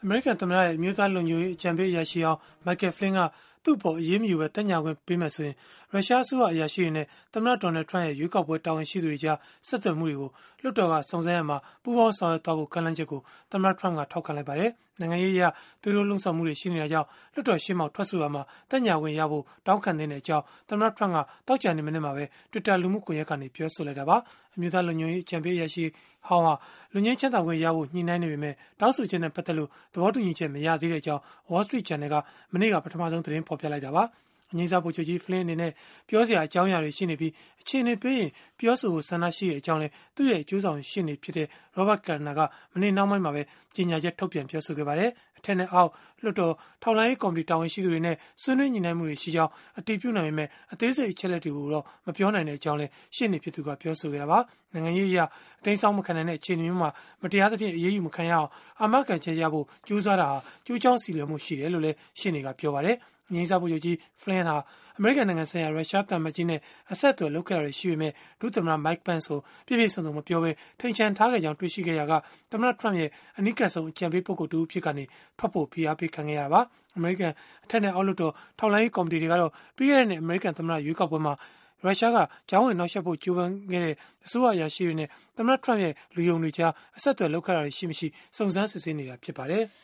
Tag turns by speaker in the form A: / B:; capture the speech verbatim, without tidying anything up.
A: အမေရိကန်သမ္မတရဲ့အမျိုးသားလုံခြုံရေးအကြံပေးအရာရှိဟောင်း Michael Flynn ကသူ့အပေါ်အရေးမယူဘဲတက်ညာခွင့်ပေးမယ်ဆိုရင်ရုရှားအစိုးရအရာရှိတွေနဲ့သမ္မတ Donald Trump ရဲ့ရွေးကောက်ပွဲတာဝန်ရှိသူတွေကြားဆက်သွယ်မှုတွေကိုလွှတ်တော်ကစုံစမ်းရမှာပူးပေါင်းဆောင်ရွက်သွားဖို့ကမ်းလှမ်းချက်ကိုသမ္မတ Trump ကထောက်ခံလိုက်ပါတယ်။နိုင်ငံရေးအရသွေးထိုးလှုံ့ဆော်မှုတွေရှိနေတာကြောင့်လွှတ်တော်ရှေ့မှောက်ထွက်ဆိုရမှာတက်ညာခွင့်ရဖို့တောင်းခံတဲ့အကြောင်းသမ္မတ Trump ကတောက်ကြနေမနေ့မှာပဲ Twitter လူမှုကွန်ရက်ကနေပြောဆိုလိုက်တာပါ။အမျိုးသားလုံခြုံရေးအကြံပေးအရာရှိဟောင်းဟာလူငင်းချမ်းသာခွင့်ရဖို့ညှိနှိုင်းနေပေမဲ့တောင်းဆိုချက်နဲ့ပတ်သက်လို့သဘောတူညီချက်မရသေးတဲ့အကြောင်း Wall Street Journal ကမနေ့ကပထမဆုံးသတင်းဖော်ပြလိုက်တာပါ။အငြိမ်းစားဗိုလ်ချုပ်ကြီး Flynn အနေနဲ့ပြောစရာအကြောင်းအရာတွေရှိနေပြီးအခြေအနေပေးရင်ပြောဆိုဖို့ဆန္ဒရှိတဲ့အကြောင်းလည်းသူ့ရဲ့အကျိုးဆောင်ရှေ့နေဖြစ်တဲ့ Robert Kavanaugh ကမနေ့နှောင်းပိုင်းမှာပဲကြေညာချက်ထုတ်ပြန်ပြောဆိုခဲ့ပါတယ်။အထက်နဲ့အောက်လွှတ်တော်ထောက်လှမ်းရေးကော်မတီတာဝန်ရှိသူတွေနဲ့ဆွေးနွေးညှိနှိုင်းမှုတွေရှိကြောင်းအတည်ပြုနိုင်ပေမဲ့အသေးစိတ်အချက်လက်တွေကိုတော့မပြောနိုင်တဲ့အကြောင်းလည်းရှေ့နေဖြစ်သူကပြောဆိုခဲ့တာပါ။နိုင်ငံရေးအရအတိုင်းဆောင်မခံနိုင်တဲ့အခြေအနေမျိုးမှာမတရားသဖြင့်အရေးယူမခံရအောင်အာမခံချက်ရဖို့ကြိုးစားတာဟာကြိုးကြောင်းစီလျော်မှုရှိတယ်လို့လည်းရှေ့နေကပြောပါတယ်။ငြိမ်းစားဗိုလ်ချုပ်ကြီး Flynn ဟာအမေရိကန်နိုင်ငံဆိုင်ရာရုရှားသံအမတ်ကြီးနဲ့အဆက်အသွယ်လုပ်ခဲ့တာတွေရှိပေမဲ့ဒုသမ္မတ Mike Pence ကိုပြည့်ပြည့်စုံစုံမပြောဘဲထိန်ချန်ထားခဲ့ကြောင်းတွေ့ရှိခဲ့ရာကသမ္မတ Trump ရဲ့အနီးကပ်ဆုံးအကြံပေးပုဂ္ဂိုလ်တူဖြစ်ကနေထွက်ဖို့ဖိအားပေးခံခဲ့ရတာပါ။အမေရိကန်အထက်နဲ့အောက်လွှတ်တော်ထောက်လှမ်းရေးကော်မတီတွေကတော့ပြီးခဲ့တဲ့နှစ်အမေရိကန်သမ္မတရွေးကောက်ပွဲမှာရုရှားကကြောင်းဝင်နှောက်ယှက်ဖို့ကြိုးပမ်းခဲ့တဲ့အစိုးရအရာရှိတွေနဲ့သမ္မတ Trump ရဲ့လူယုံတွေကြားအဆက်အသွယ်လုပ်ခဲ့တာတွေရှိမရှိစုံစမ်းစစ်ဆေးနေတာဖြစ်ပါတယ်။